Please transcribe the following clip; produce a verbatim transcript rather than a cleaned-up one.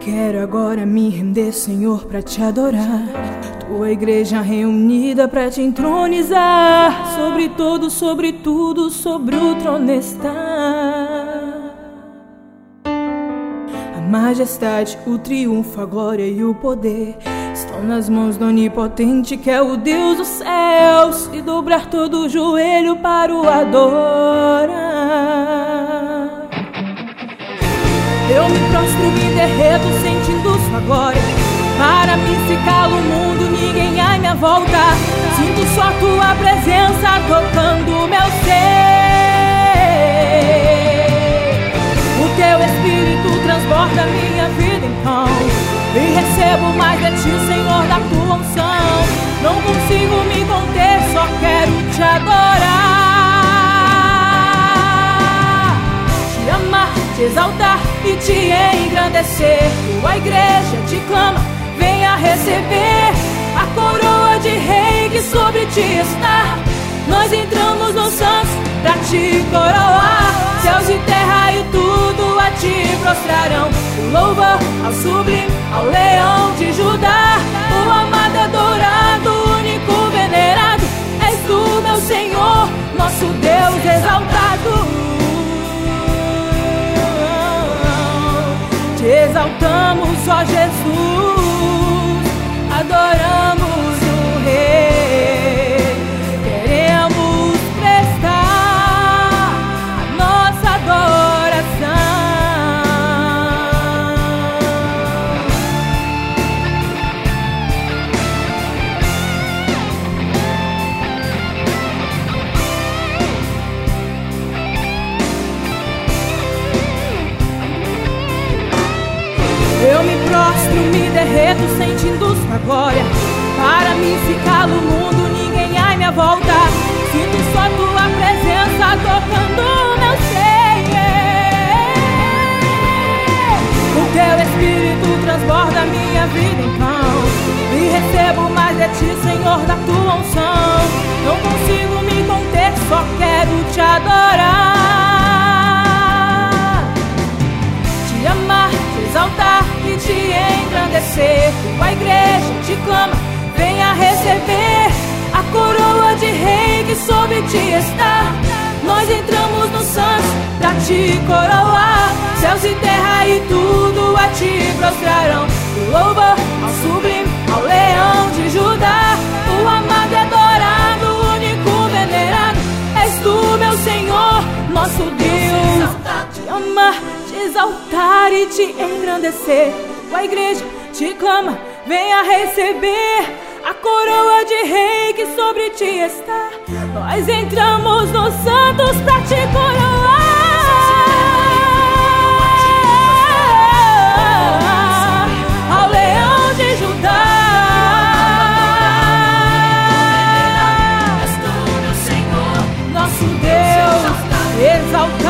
quero agora me render, Senhor, pra te adorar. Tua igreja reunida pra te entronizar. Sobre todo, sobre tudo, sobre o trono está. A majestade, o triunfo, a glória e o poder estão nas mãos do Onipotente, que é o Deus dos céus. E dobrar todo o joelho para o adorar. Eu me prostro, me derreto, sentindo sua glória. Para mim se cala o mundo, ninguém à minha volta. Sinto só tua presença tocando o meu ser. O teu Espírito transborda minha vida então. E recebo mais de ti, Senhor, da tua unção. Não consigo me conter, só quero te adorar. Te amar, te exaltar e te engrandecer. Tua igreja te clama, venha receber a coroa de rei que sobre ti está. Nós entramos nos santos pra te coroar. Céus e terra e tudo a ti prostrarão. O louvor ao sublime, ao leão de Judá. O amado, adorado, único, venerado. És tu, meu Senhor, nosso Deus exaltado. Te exaltamos, ó Jesus, adoramos o Rei. Queremos prestar a nossa adoração. Eu me prostro, me derreto, sentindo sua glória. Para mim se cala o mundo, ninguém à minha volta. Sinto só tua presença tocando o meu ser. O teu Espírito transborda minha vida então. E recebo mais de ti, Senhor, da tua unção. Não consigo me conter, só quero te adorar. Te amar, te exaltar e te engrandecer. Tua igreja te clama, venha receber a coroa de rei que sobre ti está. Nós entramos no santos pra te coroar. Céus e terra e tudo a ti prostrarão. O louvor ao sublime, ao leão de Judá. O amado e adorado, único, venerado. És tu, meu Senhor, nosso Deus. Te amar, te exaltar e te engrandecer. Tua igreja te clama, venha receber a coroa de rei que sobre ti está. Nós entramos nos santos pra te coroar. Ao leão de Judá. És tu, meu Senhor, nosso Deus exaltado.